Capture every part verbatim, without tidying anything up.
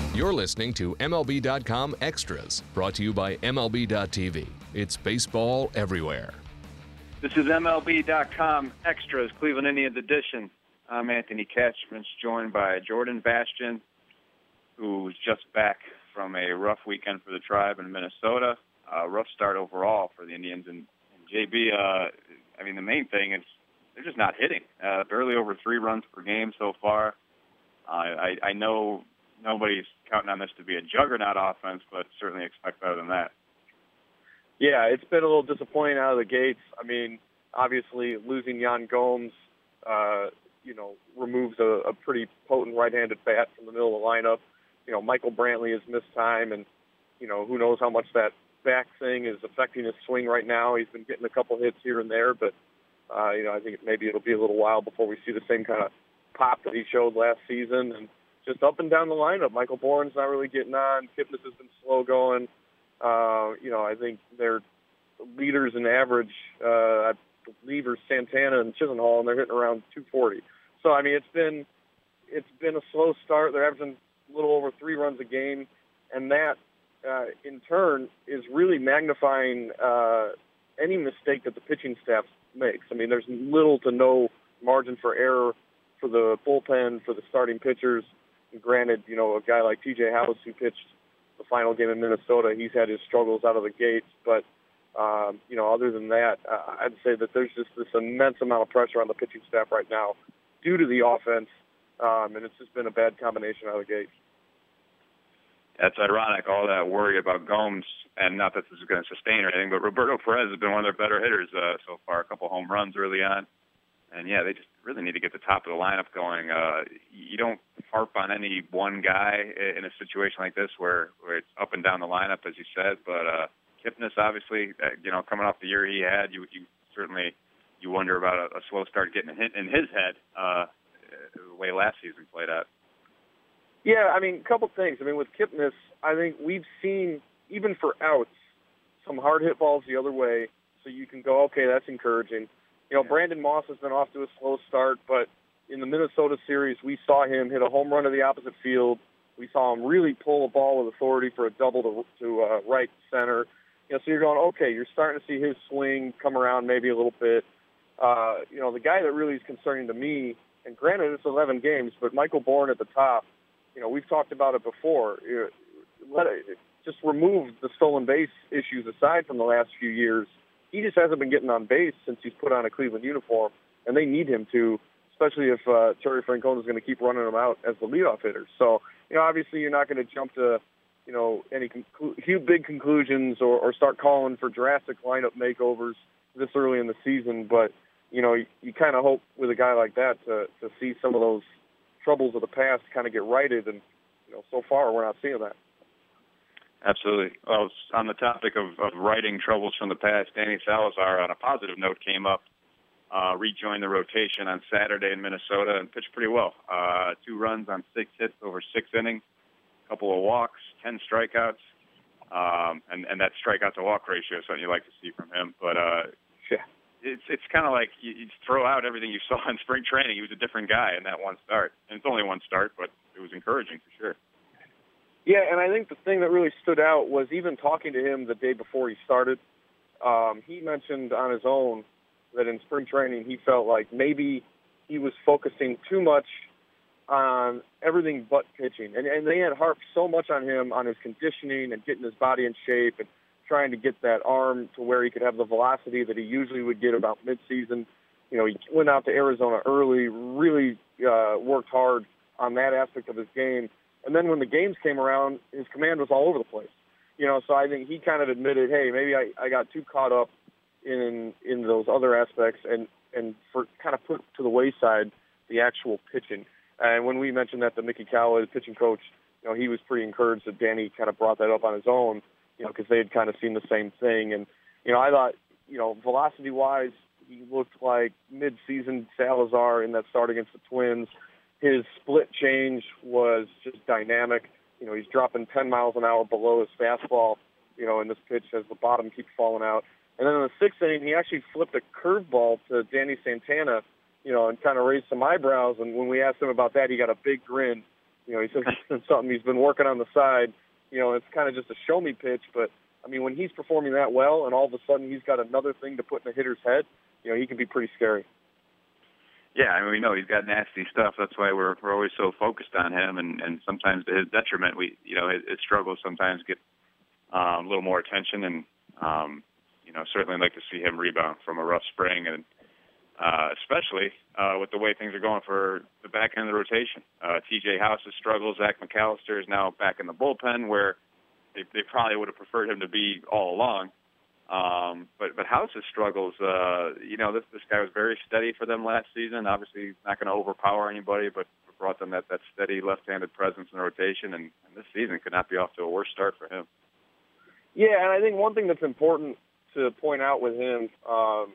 You're listening to M L B dot com Extras, brought to you by M L B dot T V. It's baseball everywhere. This is M L B dot com Extras, Cleveland Indians edition. I'm Anthony Katchmich, joined by Jordan Bastian, who's just back from a rough weekend for the Tribe in Minnesota. Uh, rough start overall for the Indians. And, and J B, uh, I mean, the main thing is they're just not hitting. Uh, barely over three runs per game so far. Uh, I, I know nobody's counting on this to be a juggernaut offense, but certainly expect better than that. Yeah, it's been a little disappointing out of the gates. I mean, obviously losing Yan Gomes, uh, you know, removes a, a pretty potent right-handed bat from the middle of the lineup. You know, Michael Brantley has missed time, and, you know, who knows how much that back thing is affecting his swing right now. He's been getting a couple hits here and there, but, uh, you know, I think maybe it'll be a little while before we see the same kind of pop that he showed last season. And just up and down the lineup, Michael Bourne's not really getting on. Kipnis has been slow going. Uh, you know, I think their leaders in average, uh, I believe, are Santana and Chisenhall, and they're hitting around two forty. So, I mean, it's been it's been a slow start. They're averaging a little over three runs a game, and that, uh, in turn, is really magnifying uh, any mistake that the pitching staff makes. I mean, there's little to no margin for error for the bullpen, for the starting pitchers. And granted, you know, a guy like T J House, who pitched the final game in Minnesota, he's had his struggles out of the gates. But, um, you know, other than that, uh, I'd say that there's just this immense amount of pressure on the pitching staff right now due to the offense, um, and it's just been a bad combination out of the gates. That's ironic, all that worry about Gomes, and not that this is going to sustain or anything, but Roberto Perez has been one of their better hitters uh, so far, a couple home runs early on. And, yeah, they just really need to get the top of the lineup going. Uh, you don't harp on any one guy in a situation like this where, where it's up and down the lineup, as you said. But uh, Kipnis, obviously, uh, you know, coming off the year he had, you, you certainly you wonder about a, a slow start getting hit in his head uh, the way last season played out. Yeah, I mean, a couple things. I mean, with Kipnis, I think we've seen, even for outs, some hard hit balls the other way, so you can go, okay, that's encouraging. You know, Brandon Moss has been off to a slow start, but in the Minnesota series, we saw him hit a home run to the opposite field. We saw him really pull a ball with authority for a double to, to uh, right center. You know, so you're going, okay, you're starting to see his swing come around maybe a little bit. Uh, you know, the guy that really is concerning to me, and granted it's eleven games, but Michael Bourne at the top, you know, we've talked about it before. You know, let it, just remove the stolen base issues aside from the last few years. He just hasn't been getting on base since he's put on a Cleveland uniform, and they need him to, especially if uh, Terry Francona is going to keep running him out as the leadoff hitter. So, you know, obviously you're not going to jump to, you know, any conclu- big conclusions or, or start calling for drastic lineup makeovers this early in the season, but, you know, you, you kind of hope with a guy like that to, to see some of those troubles of the past kind of get righted, and, you know, so far we're not seeing that. Absolutely. Well, on the topic of, of righting troubles from the past, Danny Salazar, on a positive note, came up, uh, rejoined the rotation on Saturday in Minnesota and pitched pretty well. Uh, two runs on six hits over six innings, a couple of walks, ten strikeouts, um, and, and that strikeout to walk ratio is something you like to see from him. But uh, yeah. it's it's kind of like you, you throw out everything you saw in spring training. He was a different guy in that one start. And it's only one start, but it was encouraging for sure. Yeah, and I think the thing that really stood out was even talking to him the day before he started, um, he mentioned on his own that in spring training he felt like maybe he was focusing too much on everything but pitching. And, and they had harped so much on him, on his conditioning and getting his body in shape and trying to get that arm to where he could have the velocity that he usually would get about midseason. You know, he went out to Arizona early, really uh, worked hard on that aspect of his game. And then when the games came around, his command was all over the place. You know, so I think he kind of admitted, hey, maybe I, I got too caught up in in those other aspects and, and for kind of put to the wayside the actual pitching. And when we mentioned that to Mickey Callaway, the pitching coach, you know, he was pretty encouraged that Danny kind of brought that up on his own, you know, because they had kind of seen the same thing. And, you know, I thought, you know, velocity-wise, he looked like mid-season Salazar in that start against the Twins. His split change was just dynamic. You know, he's dropping ten miles an hour below his fastball, you know, in this pitch as the bottom keeps falling out. And then in the sixth inning, he actually flipped a curveball to Danny Santana, you know, and kind of raised some eyebrows. And when we asked him about that, he got a big grin, You know, he says it's been something he's been working on the side. You know, it's kind of just a show-me pitch, but, I mean, when he's performing that well and all of a sudden he's got another thing to put in a hitter's head, you know, he can be pretty scary. Yeah, I mean, we know he's got nasty stuff. That's why we're we're always so focused on him, and, and sometimes to his detriment, we you know his, his struggles sometimes get um, a little more attention, and um, you know certainly like to see him rebound from a rough spring, and uh, especially uh, with the way things are going for the back end of the rotation. Uh, T J House's struggles. Zach McAllister is now back in the bullpen, where they, they probably would have preferred him to be all along. Um, but but House's struggles, uh, you know, this this guy was very steady for them last season. Obviously, not going to overpower anybody, but brought them that, that steady left-handed presence in the rotation. And, and this season could not be off to a worse start for him. Yeah, and I think one thing that's important to point out with him um,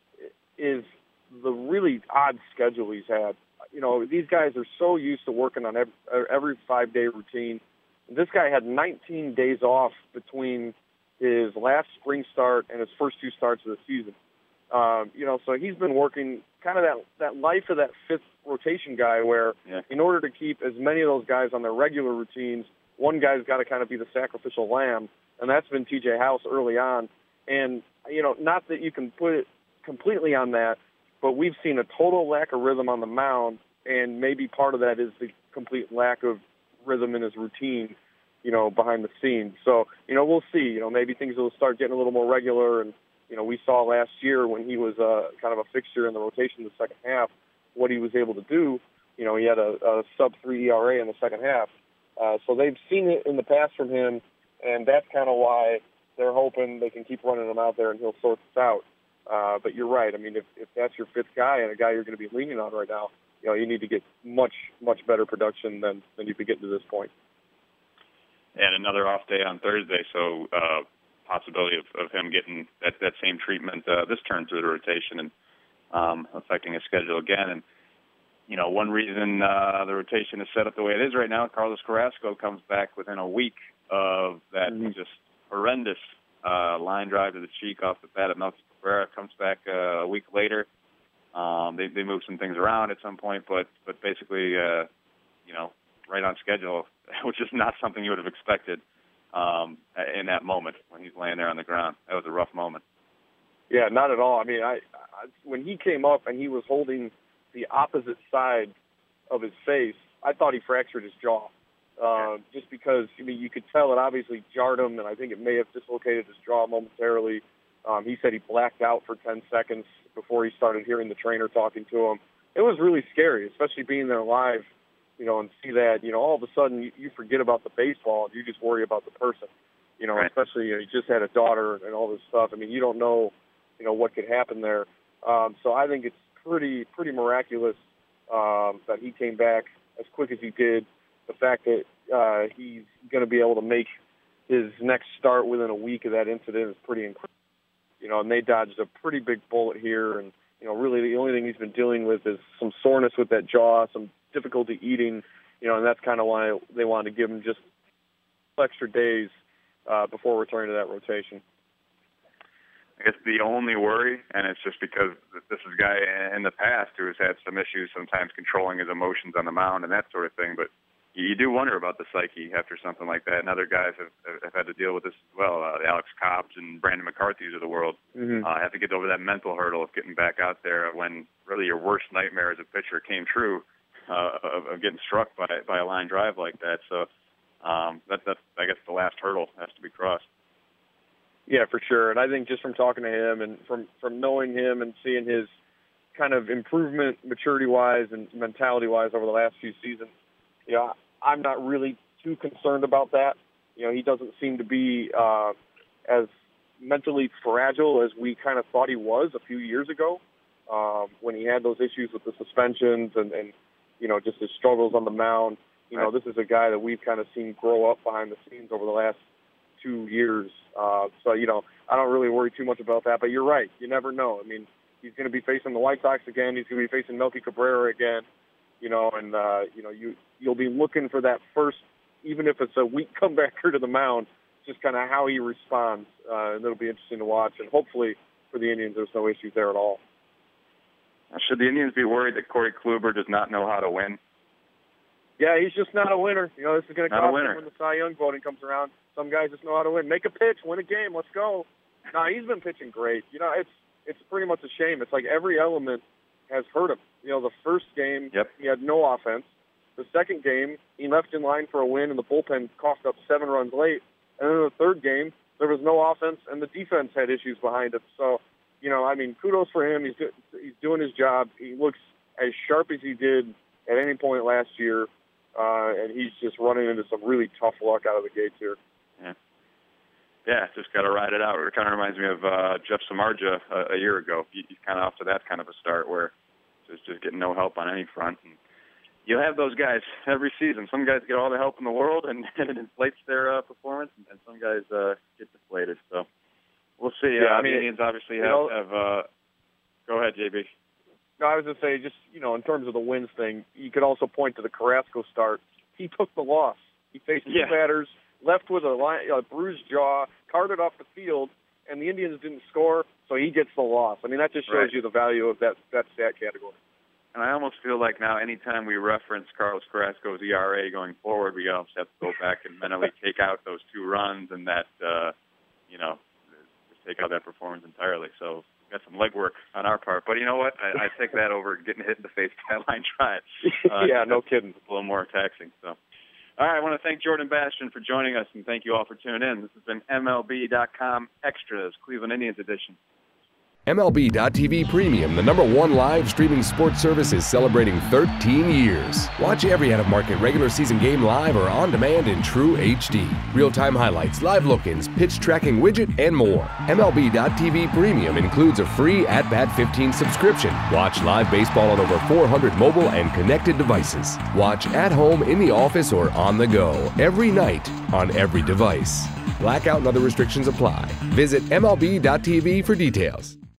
is the really odd schedule he's had. You know, these guys are so used to working on every, every five-day routine. This guy had nineteen days off between his last spring start and his first two starts of the season. Um, you know, so he's been working kind of that, that life of that fifth rotation guy where yeah. in order to keep as many of those guys on their regular routines, one guy's got to kind of be the sacrificial lamb, and that's been T J House early on. And, you know, not that you can put it completely on that, but we've seen a total lack of rhythm on the mound, and maybe part of that is the complete lack of rhythm in his routine, you know, behind the scenes. So, you know, we'll see. You know, maybe things will start getting a little more regular. And, you know, we saw last year when he was uh, kind of a fixture in the rotation in the second half, what he was able to do. You know, he had a, a sub three E R A in the second half. Uh, so they've seen it in the past from him, and that's kind of why they're hoping they can keep running him out there and he'll sort this out. Uh, but you're right. I mean, if, if that's your fifth guy and a guy you're going to be leaning on right now, you know, you need to get much, much better production than, than you've been getting to this point. And another off day on Thursday, so uh, possibility of, of him getting that, that same treatment uh, this turn through the rotation and um, affecting his schedule again. And, you know, one reason uh, the rotation is set up the way it is right now, Carlos Carrasco comes back within a week of that mm-hmm. just horrendous uh, line drive to the cheek off the bat of Melky Cabrera, comes back uh, a week later. Um, they, they moved some things around at some point, but, but basically, uh, you know, right on schedule, which is not something you would have expected um, in that moment when he's laying there on the ground. That was a rough moment. Yeah, not at all. I mean, I, I when he came up and he was holding the opposite side of his face, I thought he fractured his jaw. Uh, just because, I mean, you could tell it obviously jarred him, and I think it may have dislocated his jaw momentarily. Um, he said he blacked out for ten seconds before he started hearing the trainer talking to him. It was really scary, especially being there live, you know, and see that, you know, all of a sudden you, you forget about the baseball and you just worry about the person, you know, right. especially, you know, you just had a daughter and all this stuff. I mean, you don't know, you know, what could happen there. Um, so I think it's pretty, pretty miraculous um, that he came back as quick as he did. The fact that uh, he's going to be able to make his next start within a week of that incident is pretty incredible. You know, and they dodged a pretty big bullet here. And, you know, really the only thing he's been dealing with is some soreness with that jaw, some difficulty eating, you know, and that's kind of why they wanted to give him just extra days uh, before returning to that rotation. I guess the only worry, and it's just because this is a guy in the past who has had some issues sometimes controlling his emotions on the mound and that sort of thing, but you do wonder about the psyche after something like that, and other guys have, have had to deal with this as well. Uh, the Alex Cobbs and Brandon McCarthy's of the world mm-hmm. uh, have to get over that mental hurdle of getting back out there when really your worst nightmare as a pitcher came true uh, of, of getting struck by by a line drive like that. So um, that, that's, I guess, the last hurdle has to be crossed. Yeah, for sure. And I think just from talking to him and from, from knowing him and seeing his kind of improvement maturity-wise and mentality-wise over the last few seasons, you know, I'm not really too concerned about that. You know, he doesn't seem to be uh, as mentally fragile as we kind of thought he was a few years ago um, when he had those issues with the suspensions and, and, you know, just his struggles on the mound. You know, this is a guy that we've kind of seen grow up behind the scenes over the last two years. Uh, so, you know, I don't really worry too much about that. But you're right. You never know. I mean, he's going to be facing the White Sox again. He's going to be facing Melky Cabrera again. You know, and, uh, you know, you, you'll be looking for that first, even if it's a weak comebacker to the mound, just kind of how he responds. Uh, and it'll be interesting to watch. And hopefully for the Indians, there's no issues there at all. Should the Indians be worried that Corey Kluber does not know how to win? Yeah, he's just not a winner. You know, this is going to Not a cost winner. him when the Cy Young voting comes around. Some guys just know how to win. Make a pitch, win a game, let's go. No, he's been pitching great. You know, it's it's pretty much a shame. It's like every element has hurt him. You know, the first game, Yep. he had no offense. The second game, he left in line for a win, and the bullpen coughed up seven runs late. And then the third game, there was no offense, and the defense had issues behind it. So, you know, I mean, kudos for him. He's do, he's doing his job. He looks as sharp as he did at any point last year, uh, and he's just running into some really tough luck out of the gates here. Yeah, yeah, just got to ride it out. It kind of reminds me of uh, Jeff Samardzija a, a year ago. He, he's kind of off to that kind of a start where just just getting no help on any front. And you have those guys every season. Some guys get all the help in the world, and, and it inflates their uh, performance, and some guys uh, get deflated. So we'll see. Yeah, uh, I mean, the Indians obviously have. know, have uh, go ahead, J B. No, I was going to say, just, you know, in terms of the wins thing, you could also point to the Carrasco start. He took the loss. He faced two Yeah. batters, left with a, line, a bruised jaw, carted off the field, and the Indians didn't score, so he gets the loss. I mean, that just shows Right. you the value of that, that stat category. And I almost feel like now anytime we reference Carlos Carrasco's E R A going forward, we almost have to go back and mentally take out those two runs and that, uh, you know, just take out that performance entirely. So got some legwork on our part. But you know what? I, I take that over getting hit in the face by a line drive. Uh, yeah, no kidding. It's a little more taxing. So, all right, I want to thank Jordan Bastian for joining us, and thank you all for tuning in. This has been M L B dot com Extras, Cleveland Indians edition. M L B dot T V Premium, the number one live streaming sports service, is celebrating thirteen years. Watch every out-of-market regular season game live or on demand in true H D. Real-time highlights, live look-ins, pitch tracking widget, and more. M L B dot T V Premium includes a free At Bat fifteen subscription. Watch live baseball on over four hundred mobile and connected devices. Watch at home, in the office, or on the go every night on every device. Blackout and other restrictions apply. Visit M L B dot T V for details.